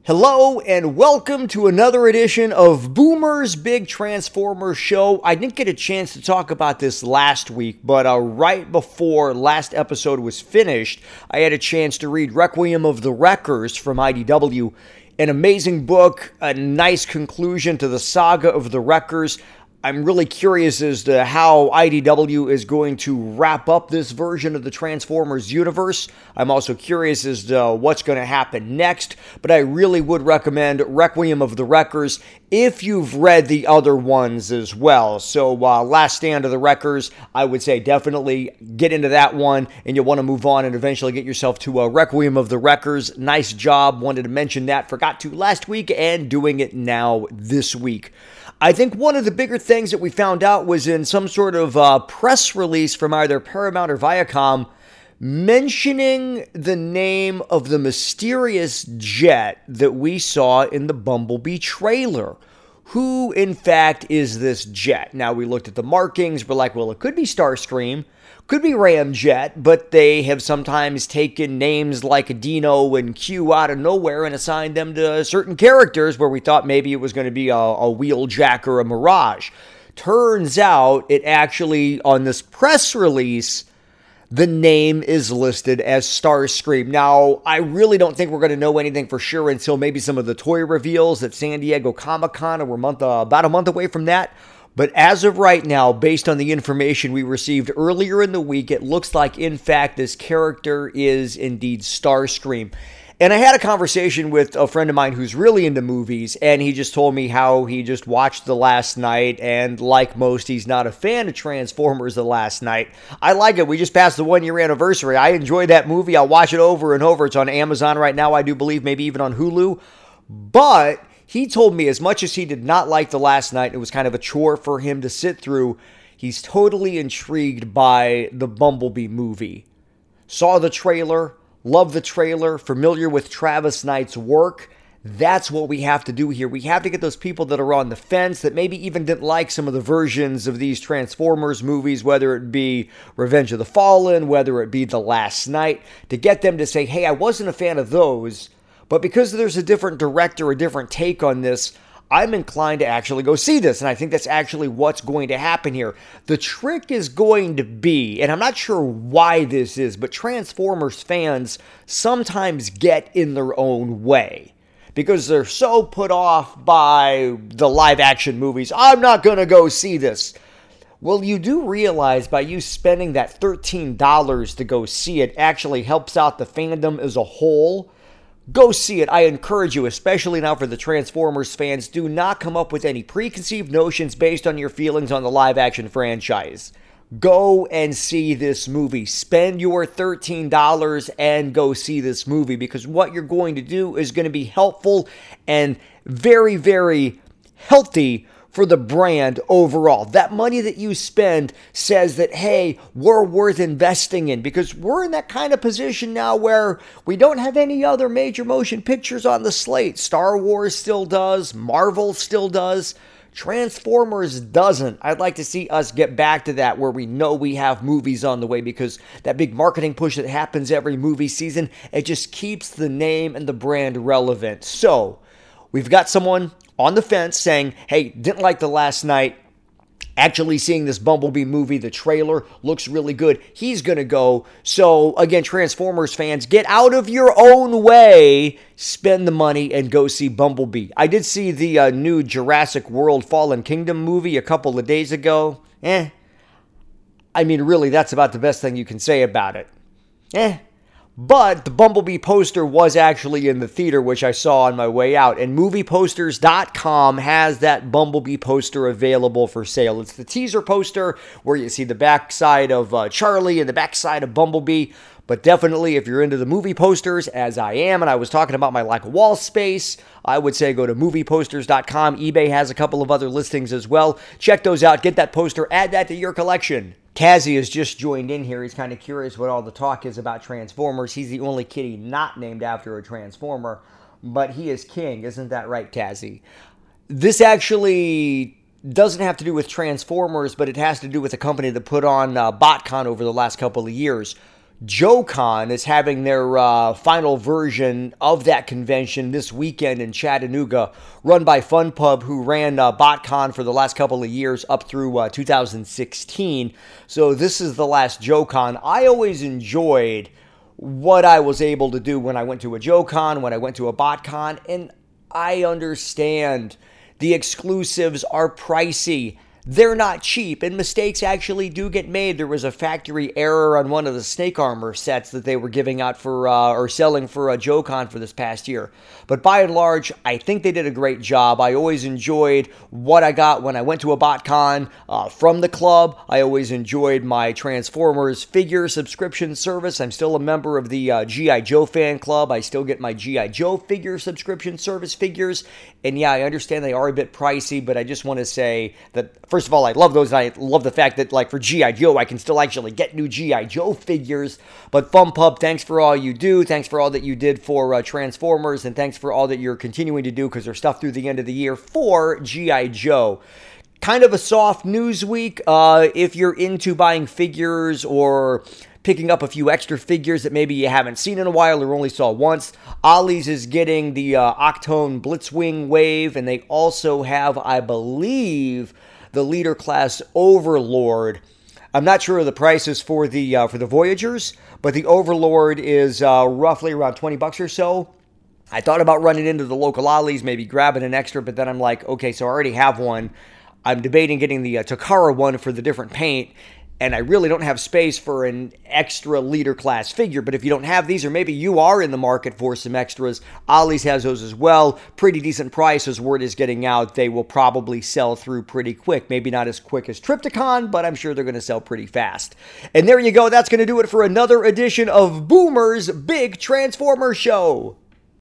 Hello and welcome to another edition of Boomer's Big Transformers Show. I didn't get a chance to talk about this last week, but right before last episode was finished, I had a chance to read Requiem of the Wreckers from IDW. An amazing book, a nice conclusion to the saga of the Wreckers. I'm really curious as to how IDW is going to wrap up this version of the Transformers universe. I'm also curious as to what's going to happen next, but I really would recommend Requiem of the Wreckers if you've read the other ones as well. So Last Stand of the Wreckers, I would say definitely get into that one, and you'll want to move on and eventually get yourself to Requiem of the Wreckers. Nice job. Wanted to mention that. Forgot to last week and doing it now this week. I think one of the bigger things that we found out was in some sort of press release from either Paramount or Viacom mentioning the name of the mysterious jet that we saw in the Bumblebee trailer. Who, in fact, is this jet? Now, we looked at the markings. We're like, well, it could be Starscream. Could be Ramjet, but they have sometimes taken names like Dino and Q out of nowhere and assigned them to certain characters where we thought maybe it was going to be a Wheeljack or a Mirage. Turns out it actually, on this press release, the name is listed as Starscream. Now, I really don't think we're going to know anything for sure until maybe some of the toy reveals at San Diego Comic-Con, and we're about a month away from that. But as of right now, based on the information we received earlier in the week, it looks like, in fact, this character is indeed Starscream. And I had a conversation with a friend of mine who's really into movies, and he just told me how he just watched The Last Knight, and like most, he's not a fan of Transformers The Last Knight. I like it. We just passed the 1-year anniversary. I enjoy that movie. I'll watch it over and over. It's on Amazon right now, I do believe, maybe even on Hulu. But he told me as much as he did not like The Last Knight, it was kind of a chore for him to sit through, he's totally intrigued by the Bumblebee movie. Saw the trailer, loved the trailer, familiar with Travis Knight's work. That's what we have to do here. We have to get those people that are on the fence, that maybe even didn't like some of the versions of these Transformers movies, whether it be Revenge of the Fallen, whether it be The Last Knight, to get them to say, hey, I wasn't a fan of those, but because there's a different director, a different take on this, I'm inclined to actually go see this. And I think that's actually what's going to happen here. The trick is going to be, and I'm not sure why this is, but Transformers fans sometimes get in their own way because they're so put off by the live action movies. I'm not going to go see this. Well, you do realize by you spending that $13 to go see it actually helps out the fandom as a whole. Go see it. I encourage you, especially now for the Transformers fans, do not come up with any preconceived notions based on your feelings on the live-action franchise. Go and see this movie. Spend your $13 and go see this movie, because what you're going to do is going to be helpful and very, very healthy for the brand overall. That money that you spend says that, hey, we're worth investing in, because we're in that kind of position now where we don't have any other major motion pictures on the slate. Star Wars still does. Marvel still does. Transformers doesn't. I'd like to see us get back to that where we know we have movies on the way, because that big marketing push that happens every movie season, it just keeps the name and the brand relevant. So, we've got someone on the fence saying, hey, didn't like The Last Knight. Actually seeing this Bumblebee movie, the trailer looks really good. He's going to go. So, again, Transformers fans, get out of your own way. Spend the money and go see Bumblebee. I did see the new Jurassic World Fallen Kingdom movie a couple of days ago. I mean, really, that's about the best thing you can say about it. But the Bumblebee poster was actually in the theater, which I saw on my way out. And movieposters.com has that Bumblebee poster available for sale. It's the teaser poster where you see the backside of Charlie and the backside of Bumblebee. But definitely, if you're into the movie posters, as I am, and I was talking about my lack of wall space, I would say go to movieposters.com. eBay has a couple of other listings as well. Check those out. Get that poster. Add that to your collection. Kazzy has just joined in here. He's kind of curious what all the talk is about Transformers. He's the only kitty not named after a Transformer, but he is king. Isn't that right, Kazzy? This actually doesn't have to do with Transformers, but it has to do with a company that put on BotCon over the last couple of years. JoeCon is having their final version of that convention this weekend in Chattanooga, run by FunPub, who ran BotCon for the last couple of years up through 2016. So this is the last JoeCon. I always enjoyed what I was able to do when I went to a JoeCon, when I went to a BotCon, and I understand the exclusives are pricey. They're not cheap, and mistakes actually do get made. There was a factory error on one of the Snake Armor sets that they were giving out for or selling for a JoeCon for this past year. But by and large, I think they did a great job. I always enjoyed what I got when I went to a BotCon from the club. I always enjoyed my Transformers figure subscription service. I'm still a member of the G.I. Joe fan club. I still get my G.I. Joe figure subscription service figures. And yeah, I understand they are a bit pricey, but I just want to say that, first of all, I love those. I love the fact that, like, for G.I. Joe, I can still actually get new G.I. Joe figures. But FunPub, thanks for all you do. Thanks for all that you did for Transformers, and thanks for all that you're continuing to do, because there's stuff through the end of the year for G.I. Joe. Kind of a soft news week. If you're into buying figures or picking up a few extra figures that maybe you haven't seen in a while or only saw once, Ollie's is getting the Octone Blitzwing Wave, and they also have, I believe, the Leader Class Overlord. I'm not sure of the prices for the Voyagers, but the Overlord is roughly around $20 or so. I thought about running into the local Ollie's, maybe grabbing an extra, but then I'm like, okay, so I already have one. I'm debating getting the Takara one for the different paint, and I really don't have space for an extra Leader Class figure. But if you don't have these, or maybe you are in the market for some extras, Ollie's has those as well. Pretty decent price as word is getting out. They will probably sell through pretty quick. Maybe not as quick as Trypticon, but I'm sure they're going to sell pretty fast. And there you go. That's going to do it for another edition of Boomer's Big Transformer Show.